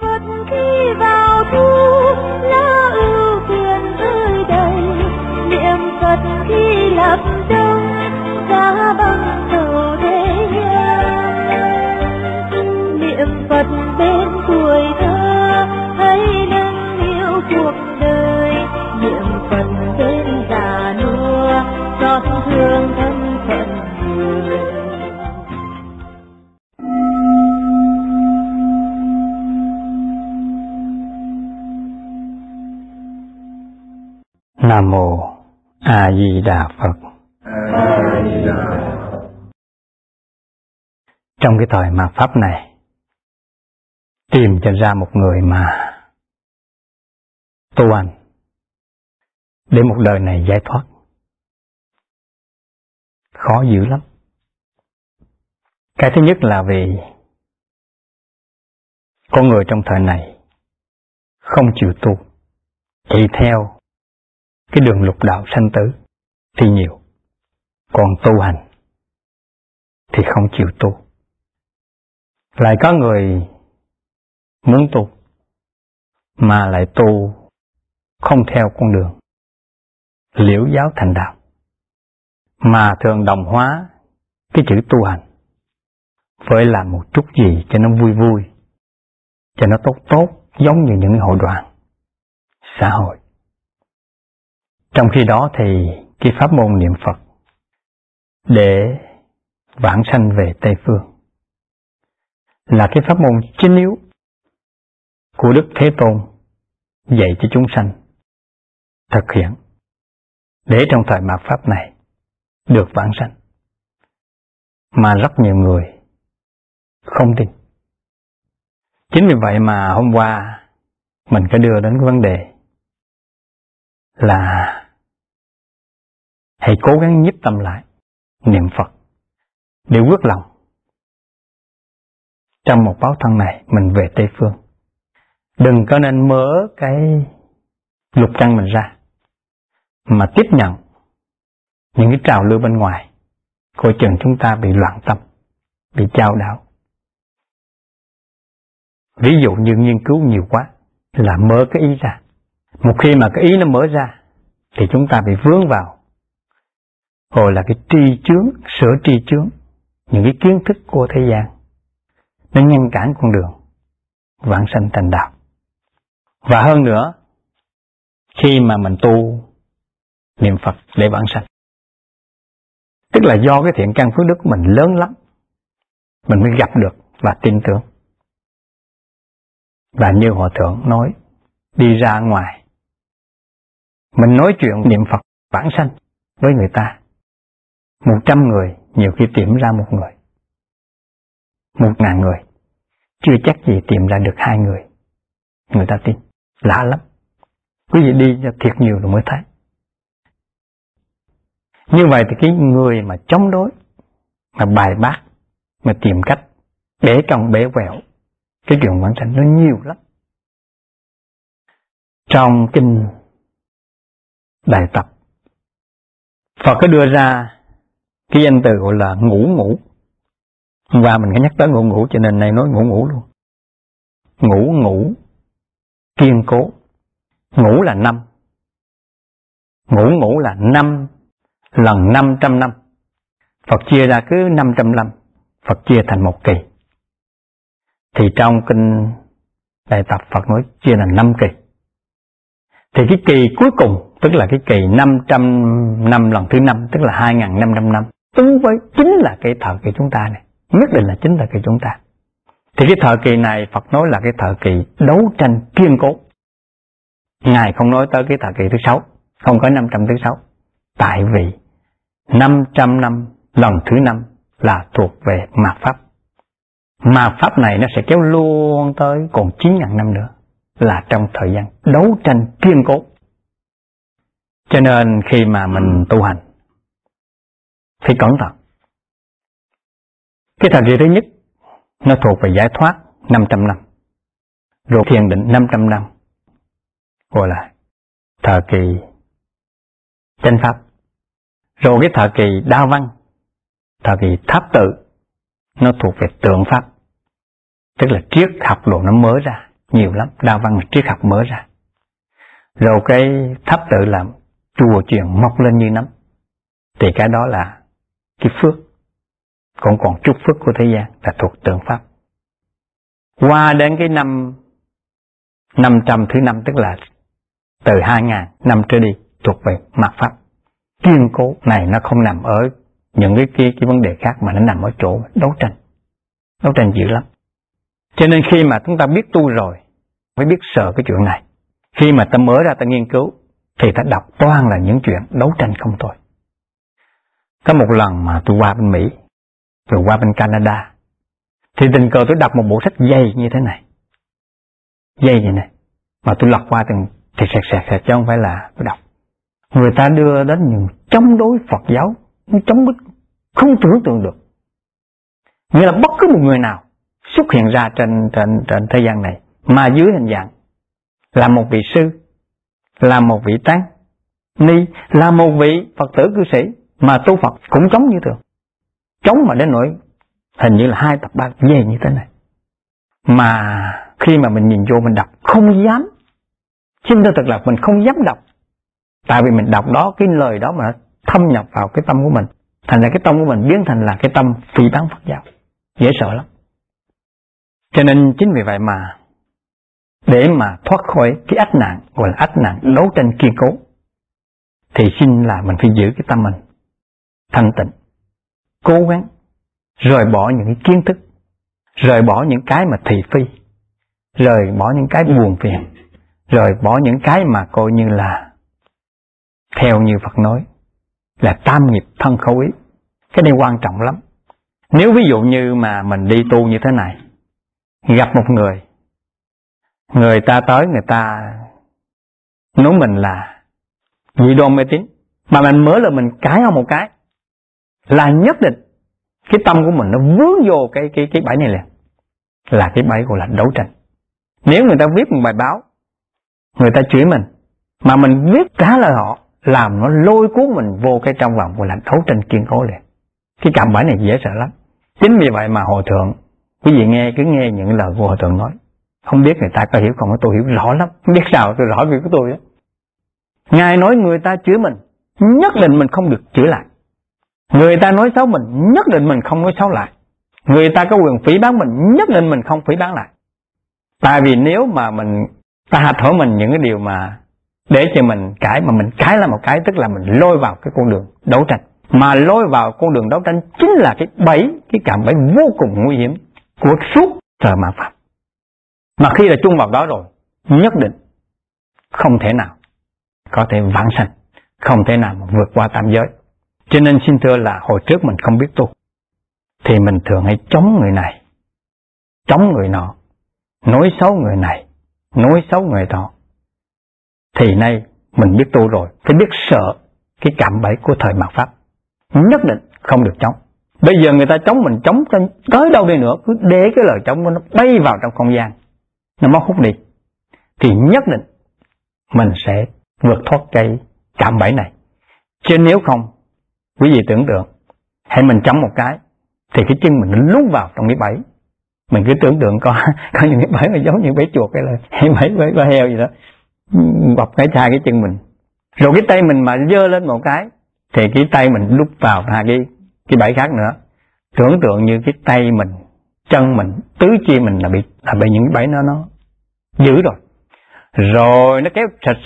Phật khi vào thu lá ưu phiền rơi đầy, niệm Phật khi lập đông giá băng sầu thế gian. Niệm Phật bên tuổi thơ hãy nâng niu cuộc đời, niệm Phật bên già nua xót thương thân phận người. Nam mô A Di Đà Phật. A Di Đà Phật. Trong cái thời mạt pháp này, tìm cho ra một người mà tu hành để một đời này giải thoát khó dữ lắm. Cái thứ nhất là vì con người trong thời này không chịu tu, chạy theo cái đường lục đạo sanh tử thì nhiều, còn tu hành thì không chịu tu. Lại có người muốn tu mà lại tu không theo con đường liễu giáo thành đạo, mà thường đồng hóa cái chữ tu hành với làm một chút gì cho nó vui vui, cho nó tốt tốt, giống như những hội đoàn xã hội. Trong khi đó thì cái pháp môn niệm Phật để vãng sanh về Tây Phương là cái pháp môn chính yếu của Đức Thế Tôn dạy cho chúng sanh thực hiện để trong thời mạt pháp này được vãng sanh. Mà rất nhiều người không tin. Chính vì vậy mà hôm qua mình có đưa đến cái vấn đề là hãy cố gắng nhiếp tâm lại niệm Phật để quyết lòng trong một báo thân này mình về Tây Phương. Đừng có nên mở cái lục căn mình ra mà tiếp nhận những cái trào lưu bên ngoài, coi chừng chúng ta bị loạn tâm, bị chao đảo. Ví dụ như nghiên cứu nhiều quá là mở cái ý ra. Một khi mà cái ý nó mở ra thì chúng ta bị vướng vào rồi là cái tri chướng, sửa tri chướng, những cái kiến thức của thế gian nó ngăn cản con đường vãng sanh thành đạo. Và hơn nữa, khi mà mình tu niệm Phật để vãng sanh, tức là do cái thiện căn phước đức của mình lớn lắm, mình mới gặp được và tin tưởng. Và như Hòa Thượng nói, đi ra ngoài mình nói chuyện niệm Phật vãng sanh với người ta, 100 người nhiều khi tìm ra một người, 1.000 người chưa chắc gì tìm ra được 2 người người ta tin. Lạ lắm. Quý vị đi cho thiệt nhiều rồi mới thấy. Như vậy thì cái người mà chống đối, mà bài bác, mà tìm cách bẻ cong bẻ quẹo cái chuyện vãng sanh nó nhiều lắm. Trong kinh Đại Tập, Phật có đưa ra cái danh từ gọi là ngũ ngũ. Hôm qua mình có nhắc tới ngũ ngũ cho nên nay nói ngũ ngũ luôn. Ngũ ngũ kiên cố. Ngũ là 5. Ngũ ngũ là 5 lần 500 năm. Phật chia ra cứ 500 năm, Phật chia thành một kỳ. Thì trong kinh Đại Tập Phật nói chia là 5 kỳ. Thì cái kỳ cuối cùng, tức là cái kỳ 500 năm lần thứ 5, tức là 2.500 năm, ứng với chính là cái thời kỳ chúng ta này, nhất định là chính thời kỳ chúng ta. Thì cái thời kỳ này Phật nói là cái thời kỳ đấu tranh kiên cố. Ngài không nói tới cái thời kỳ thứ 6, không có 500 thứ 6. Tại vì 500 năm lần thứ 5 là thuộc về mạt pháp. Mạt pháp này nó sẽ kéo luôn tới còn 9.000 năm nữa, là trong thời gian đấu tranh kiên cố. Cho nên khi mà mình tu hành phải cẩn thận. Cái thời kỳ thứ nhất nó thuộc về giải thoát 500 năm, rồi thiền định 500 năm, gọi là thời kỳ chánh pháp. Rồi cái thời kỳ đa văn, thời kỳ tháp tự, nó thuộc về tượng pháp, tức là triết học đồ nó mới ra, nhiều lắm, đạo văn là triết học mở ra. Rồi cái tháp tự làm chùa chiền mọc lên như nấm, thì cái đó là cái phước. Còn chút phước của thế gian là thuộc tượng pháp. Qua đến cái năm 500 thứ năm, tức là từ 2000 năm trở đi, thuộc về mạt pháp. Kiên cố này nó không nằm ở những cái vấn đề khác, mà nó nằm ở chỗ đấu tranh dữ lắm. Cho nên khi mà chúng ta biết tu rồi, phải biết sợ cái chuyện này. Khi mà ta mở ra ta nghiên cứu, thì ta đọc toàn là những chuyện đấu tranh không thôi. Có một lần mà tôi qua bên Mỹ, rồi qua bên Canada, thì tình cờ tôi đọc một bộ sách dày như thế này. Dày như này. Mà tôi lật qua từng thì sẹt chứ không phải là tôi đọc. Người ta đưa đến những chống đối Phật giáo, chống bức không tưởng tượng được. Nghĩa là bất cứ một người nào xuất hiện ra trên thế gian này mà dưới hình dạng là một vị sư, là một vị tán ni, là một vị Phật tử cư sĩ mà tu Phật cũng chống như thường. Chống mà đến nỗi hình như là 2 tập 3 về như thế này. Mà khi mà mình nhìn vô mình đọc không dám. Xin thưa thật là mình không dám đọc. Tại vì mình đọc đó, cái lời đó mà thâm nhập vào cái tâm của mình, thành ra cái tâm của mình biến thành là cái tâm phỉ báng Phật giáo. Dễ sợ lắm. Cho nên chính vì vậy mà để mà thoát khỏi cái ách nạn, gọi là ách nạn đấu tranh kiên cố, thì xin là mình phải giữ cái tâm mình thanh tịnh, cố gắng rời bỏ những cái kiến thức, rời bỏ những cái mà thị phi, rời bỏ những cái buồn phiền, rời bỏ những cái mà coi như là theo như Phật nói là tam nghiệp thân khẩu ý. Cái này quan trọng lắm. Nếu ví dụ như mà mình đi tu như thế này, gặp một người ta tới, người ta nói mình là dị đoan mê tín, mà mình mới là mình cãi không một cái, là nhất định cái tâm của mình nó vướng vô cái bẫy này liền, là cái bẫy gọi là đấu tranh. Nếu người ta viết một bài báo, người ta chửi mình, mà mình viết trả lời họ, làm nó lôi cuốn mình vô cái trong vòng gọi là đấu tranh kiên cố liền. Cái cạm bẫy này dễ sợ lắm. Chính vì vậy mà Hòa Thượng, quý vị cứ nghe những lời của Hòa Thượng nói, không biết người ta có hiểu không, tôi hiểu rõ lắm, không biết sao tôi rõ việc của tôi đó. Ngài nói người ta chửi mình, nhất định mình không được chửi lại. Người ta nói xấu mình, nhất định mình không nói xấu lại. Người ta có quyền phỉ báng mình, nhất định mình không phỉ báng lại. Tại vì nếu mà ta hạch hỏi mình những cái điều mà để cho mình cãi, mà mình cãi là một cái, tức là mình lôi vào cái con đường đấu tranh. Mà lôi vào con đường đấu tranh chính là cái bẫy, cái cạm bẫy vô cùng nguy hiểm của suốt thời mạt Pháp. Mà khi là chung vào đó rồi, nhất định không thể nào có thể vãng sanh, không thể nào mà vượt qua tam giới. Cho nên xin thưa là hồi trước mình không biết tu, thì mình thường hay chống người này, chống người nọ, nói xấu người này, nói xấu người nọ. Thì nay mình biết tu rồi, phải biết sợ cái cạm bẫy của thời mạt Pháp, nhất định không được chống. Bây giờ người ta chống mình, chống tới đâu đi nữa, cứ để cái lời chống của nó bay vào trong không gian, nó móc hút đi, thì nhất định mình sẽ vượt thoát cái cạm bẫy này. Chứ nếu không, quý vị tưởng tượng, hãy mình chống một cái, thì cái chân mình nó lún vào trong cái bẫy. Mình cứ tưởng tượng có những cái bẫy mà giống như bẫy chuột hay là bẫy heo gì đó, bọc cái chai cái chân mình. Rồi cái tay mình mà dơ lên một cái, thì cái tay mình đút vào hai cái bẫy khác nữa. Tưởng tượng như cái tay mình, chân mình, tứ chi mình là bị những cái bẫy nó giữ rồi. Rồi nó kéo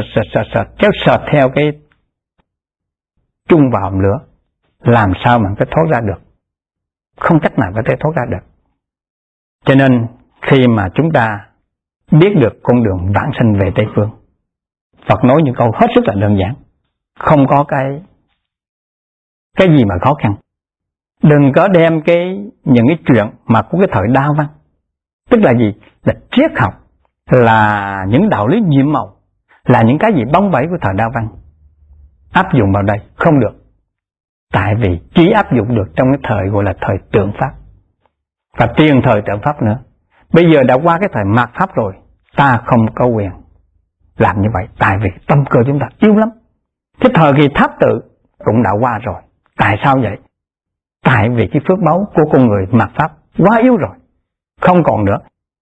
kéo sệt theo cái chung vào hầm lửa. Làm sao mà có thoát ra được? Không cách nào có thể thoát ra được. Cho nên khi mà chúng ta biết được con đường vãng sanh về Tây Phương, Phật nói những câu hết sức là đơn giản, không có cái gì mà khó khăn. Đừng có đem những cái chuyện mà của cái thời Đao Văn, tức là gì? Là triết học, là những đạo lý nhiệm màu, là những cái gì bóng bẩy của thời Đao Văn áp dụng vào đây, không được. Tại vì chỉ áp dụng được trong cái thời gọi là thời tượng Pháp, và tiền thời tượng Pháp nữa. Bây giờ đã qua cái thời mạt Pháp rồi, ta không có quyền làm như vậy, tại vì tâm cơ chúng ta yếu lắm. Cái thời kỳ tháp tự cũng đã qua rồi. Tại sao vậy? Tại vì cái phước báu của con người mạt Pháp quá yếu rồi, không còn nữa.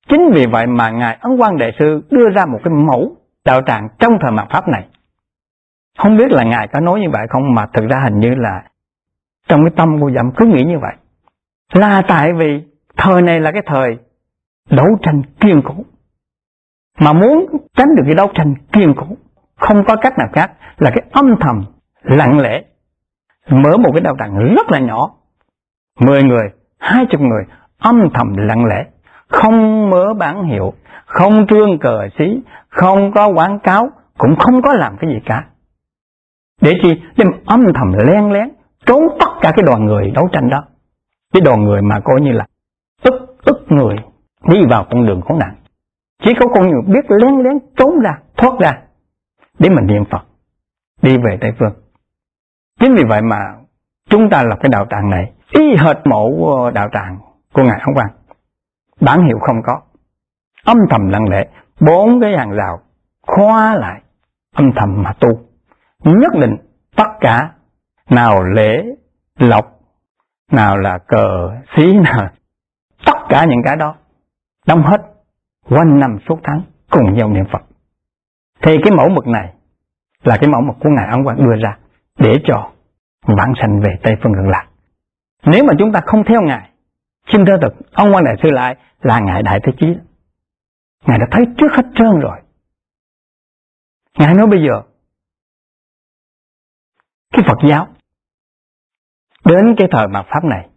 Chính vì vậy mà Ngài Ấn Quang Đại Sư đưa ra một cái mẫu đạo tràng trong thời mạt Pháp này. Không biết là Ngài có nói như vậy không, mà thực ra hình như là trong cái tâm của Dặm cứ nghĩ như vậy. Là tại vì thời này là cái thời đấu tranh kiên cố. Mà muốn tránh được cái đấu tranh kiên cố, không có cách nào khác là cái âm thầm, lặng lẽ, mở một cái đạo tràng rất là nhỏ, 10 người, 20 người, âm thầm lặng lẽ, không mở bản hiệu, không trương cờ xí, không có quảng cáo, cũng không có làm cái gì cả. Để chi? Để âm thầm len lén trốn tất cả cái đoàn người đấu tranh đó. Cái đoàn người mà coi như là ức người đi vào con đường khốn nạn. Chỉ có con người biết lén lén trốn ra, thoát ra để mình niệm Phật, đi về Tây Phương. Chính vì vậy mà chúng ta lập cái đạo tràng này y hệt mẫu đạo tràng của Ngài Ấn Quang. Bản hiệu không có, âm thầm lặng lẽ, 4 cái hàng rào khóa lại, âm thầm mà tu. Nhất định tất cả, nào lễ lộc, nào là cờ xí, nào tất cả những cái đó đóng hết, quanh năm suốt tháng cùng nhau niệm Phật. Thì cái mẫu mực này là cái mẫu mực của Ngài Ấn Quang đưa ra để cho vãng sanh về Tây Phương Cực Lạc. Nếu mà chúng ta không theo Ngài, xin thưa thật, Ấn Quang Đại Sư lại là Ngài Đại Thế Chí. Ngài đã thấy trước hết trơn rồi. Ngài nói bây giờ cái Phật giáo đến cái thời mạt Pháp này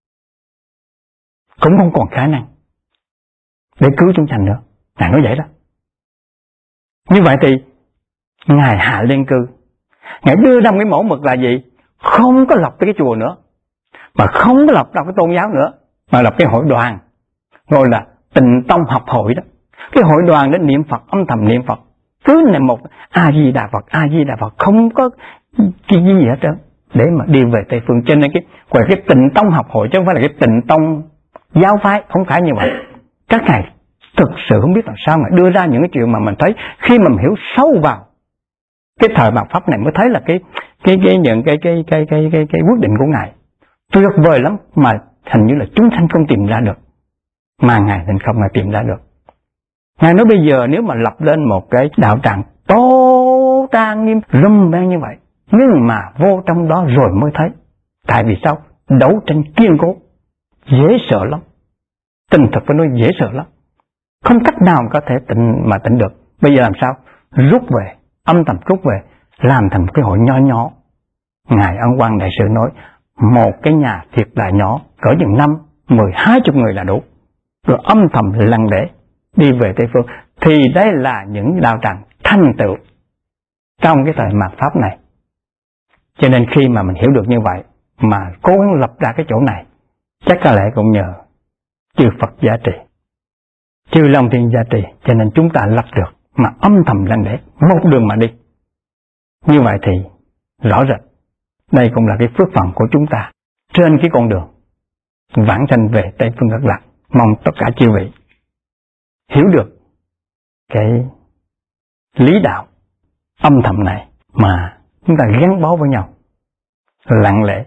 cũng không còn khả năng để cứu chúng sanh nữa. Ngài nói vậy đó. Như vậy thì Ngài hạ lên cư, Ngài đưa ra một cái mẫu mực là gì? Không có lập cái chùa nữa, mà không có lập ra cái tôn giáo nữa, mà lập cái hội đoàn, gọi là Tịnh Tông Học Hội đó. Cái hội đoàn để niệm Phật, âm thầm niệm Phật, cứ này một A Di Đà Phật, A Di Đà Phật, không có cái gì hết trơn, để mà đi về Tây Phương. Cho nên gọi cái Tịnh Tông Học Hội, chứ không phải là cái Tịnh Tông giáo phái, không phải như vậy. Các ngài thực sự không biết làm sao mà đưa ra những cái chuyện mà mình thấy khi mà mình hiểu sâu vào cái thời mạt Pháp này mới thấy là những cái quyết định của Ngài tuyệt vời lắm, mà hình như là chúng sanh không tìm ra được, mà Ngài thì không Ngài tìm ra được. Ngài nói bây giờ nếu mà lập lên một cái đạo tràng to trang nghiêm râm ran như vậy, nhưng mà vô trong đó rồi mới thấy. Tại vì sao? Đấu tranh kiên cố, dễ sợ lắm. Tình thật phải nói dễ sợ lắm, không cách nào mà có thể tịnh được. Bây giờ làm sao? Rút về, âm thầm rút về, làm thành một cái hội nho nhỏ. Ngài Ấn Quang Đại Sư nói một cái nhà thiệt là nhỏ, cỡ chừng 5, 10, 20 người là đủ, rồi âm thầm lặng lẽ đi về Tây Phương. Thì đấy là những đạo tràng thành tựu trong cái thời mạt Pháp này. Cho nên khi mà mình hiểu được như vậy mà cố gắng lập ra cái chỗ này, chắc có lẽ cũng nhờ chư Phật giá trị, chư Long Thiên giá trị, cho nên chúng ta lập được mà âm thầm lặng lẽ một đường mà đi. Như vậy thì rõ rệt đây cũng là cái phước phần của chúng ta trên cái con đường vãng sanh về Tây Phương Cực Lạc. Mong tất cả chư vị hiểu được cái lý đạo âm thầm này mà chúng ta gắn bó với nhau lặng lẽ.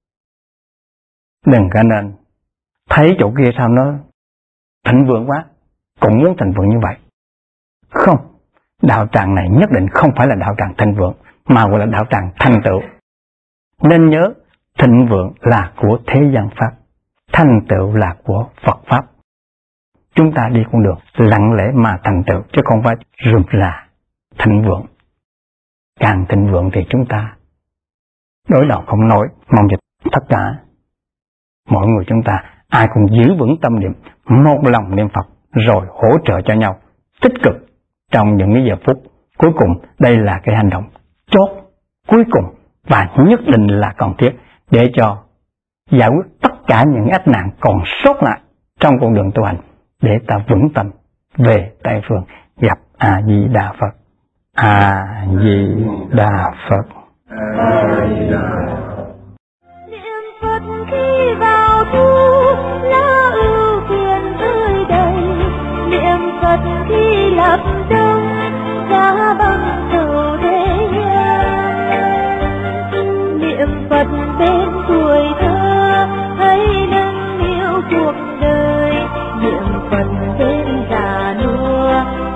Đừng có nên thấy chỗ kia sao nó thịnh vượng quá cũng muốn thịnh vượng như vậy. Không, đạo tràng này nhất định không phải là đạo tràng thịnh vượng, mà gọi là đạo tràng thành tựu. Nên nhớ, thịnh vượng là của thế gian Pháp, thành tựu là của Phật Pháp. Chúng ta đi con đường lặng lẽ mà thành tựu, chứ không phải rườm rà thịnh vượng. Càng thịnh vượng thì chúng ta đối đầu không nổi. Mong cho tất cả mọi người chúng ta ai cũng giữ vững tâm niệm, một lòng niệm Phật, rồi hỗ trợ cho nhau tích cực trong những cái giờ phút cuối cùng. Đây là cái hành động chốt cuối cùng và nhất định là cần thiết để cho giải quyết tất cả những ách nạn còn sót lại trong con đường tu hành, để ta vững tâm về Tây Phương gặp A Di Đà Phật. A Di Đà Phật. A Di Đà Phật. Niệm Phật khi vào thu lá ưu phiền tươi đầy, niệm Phật khi lập đông giá băng sầu thế gian. Niệm Phật bên tuổi thơ thấy nâng niu cuộc đời, niệm Phật bên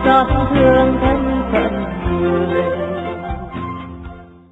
xót thương